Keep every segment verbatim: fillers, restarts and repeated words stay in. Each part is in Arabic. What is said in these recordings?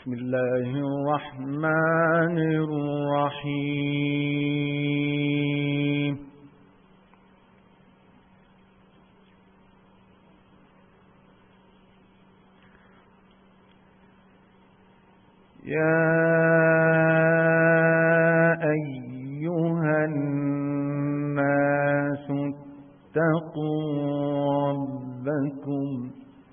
بسم الله الرحمن الرحيم. يا أيها الناس اتقوا ربكم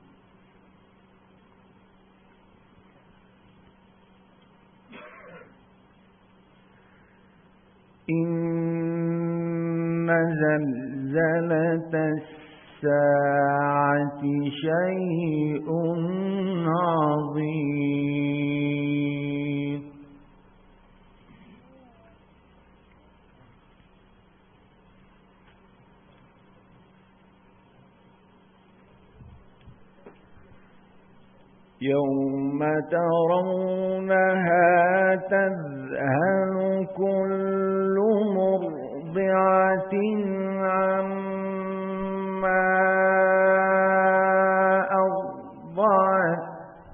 إن زلزلة الساعة شيء عظيم يوم ترونها تذهل كل مرضعة عما أرضعت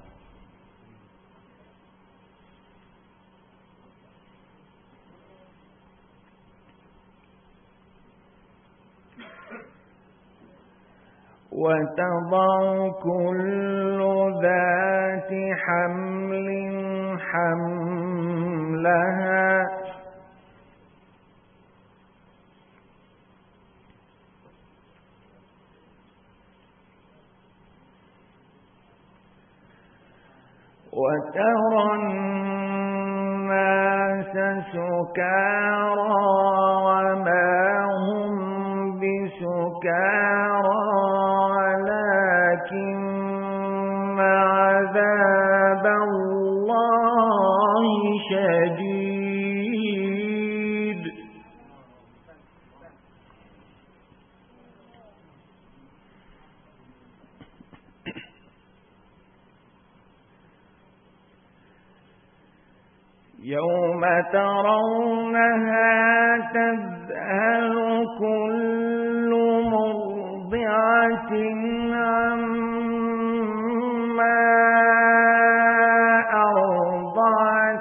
وتضع كل ذات حمل حملها وترى الناس سكارى وما هم بسكارى ولكن عذاب الله شديد يوم ترونها تذهل كل مرضعة عما أرضعت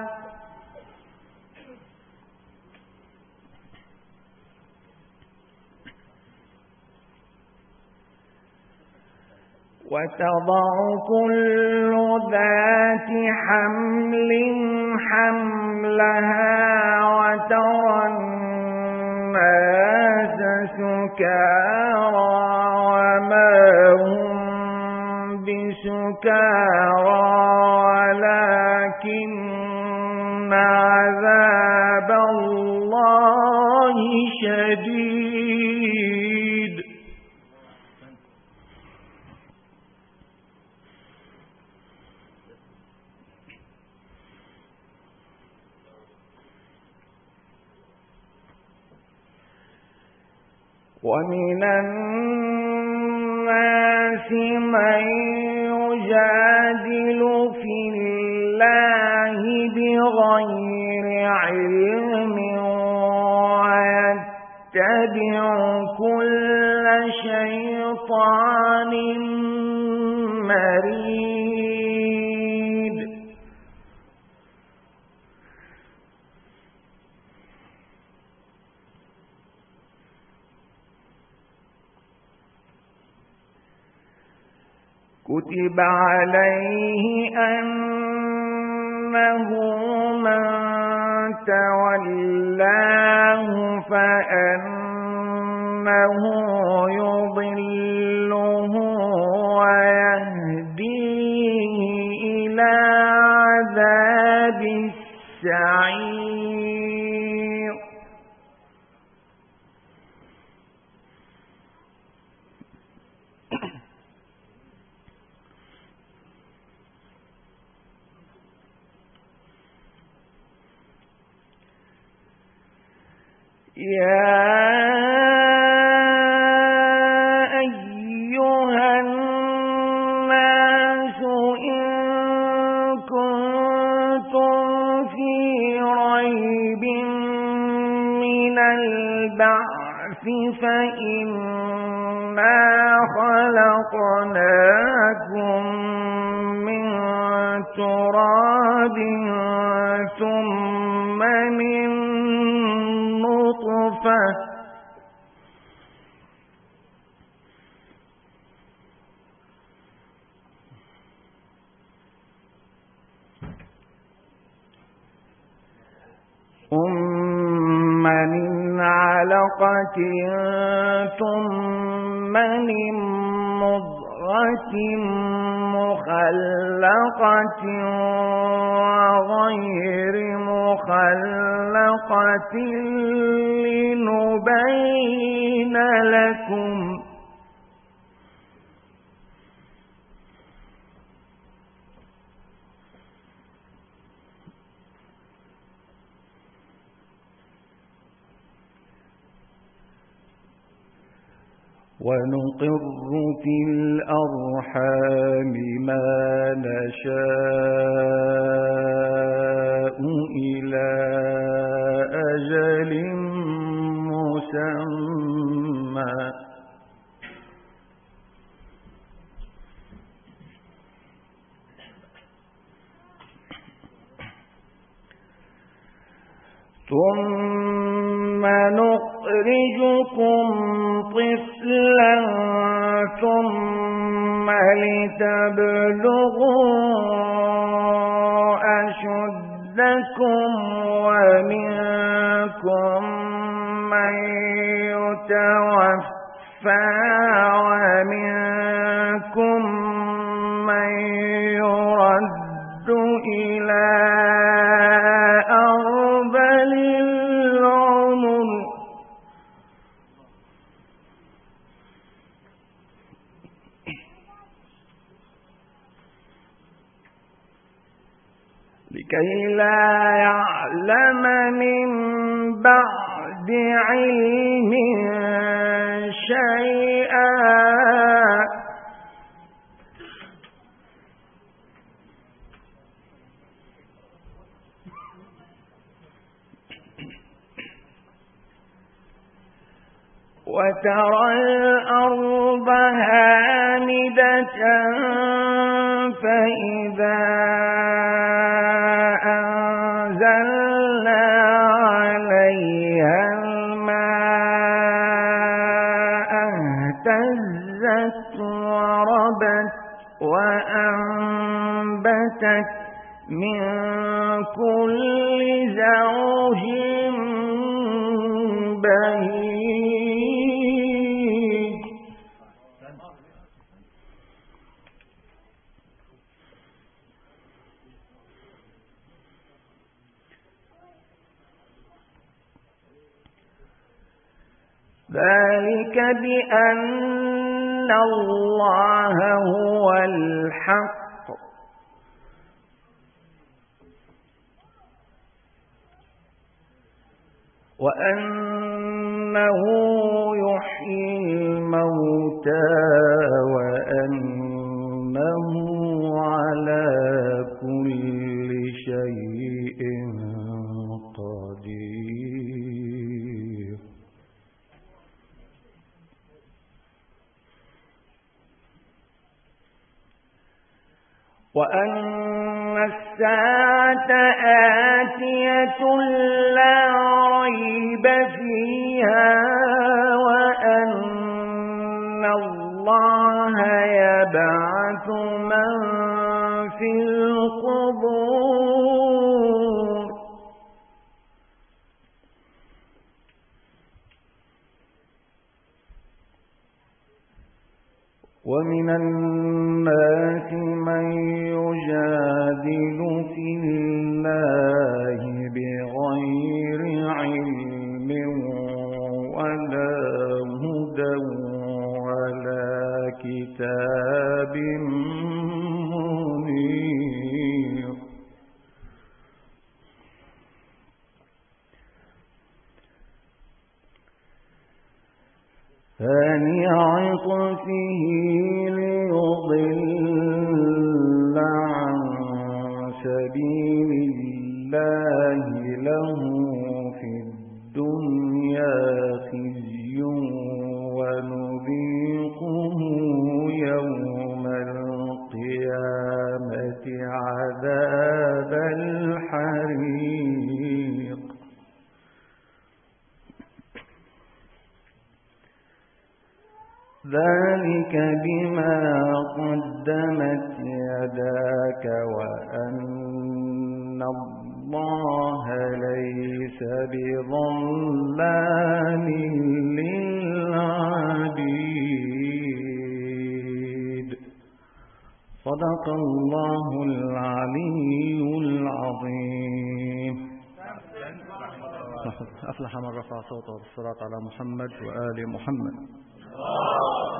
وتضع كل ذات حمل حملها وترى الناس سكارى وما هم بسكارى ولكن عذاب الله شديد ومن الناس من يجادل في الله بغير علم ويتبع كل شيطان مريد كتب عليه أنه من تولاه فأنه يضله ويهديه إلى عذاب السعير يا أيها الناس إن كنتم في ريب من البعث فإنا خلقناكم من تراب ثم من نطفة ثم من علقة ثم من مضغة مخلقة وغير مخلقة لنبين لكم ونقر في الأرحام ما نشاء إلى أجل مسمى ثم نخرجكم طفلا ثم لتبلغوا أشدكم ومنكم من يتوفى ومنكم من يرد إلى أرذل العمر لكي لا يعلم من بعد علم شيئا وترى الأرض هامدة فإذا أنزلنا عليها الماء اهتزت وربت وأنبتت من كل زوج بهيج ذلك بأن الله هو الحق وأنه يحيي الموتى وأنه على كل شيء قدير وأن الساعة آتية لا ريب فيها وأن الله يبعث من في القبور ومن الناس من يجادل في الله بغير علم ولا هدى ولا كتاب منير ثاني عطفه ليضل عن سبيل الله له في الدنيا خزي ونذيقه يوم القيامة عذاب بما قدمت يداك وأن الله ليس بظلام للعبيد. صدق الله العلي العظيم. أفلح من رفع صوته بالصلاة على محمد وآل محمد.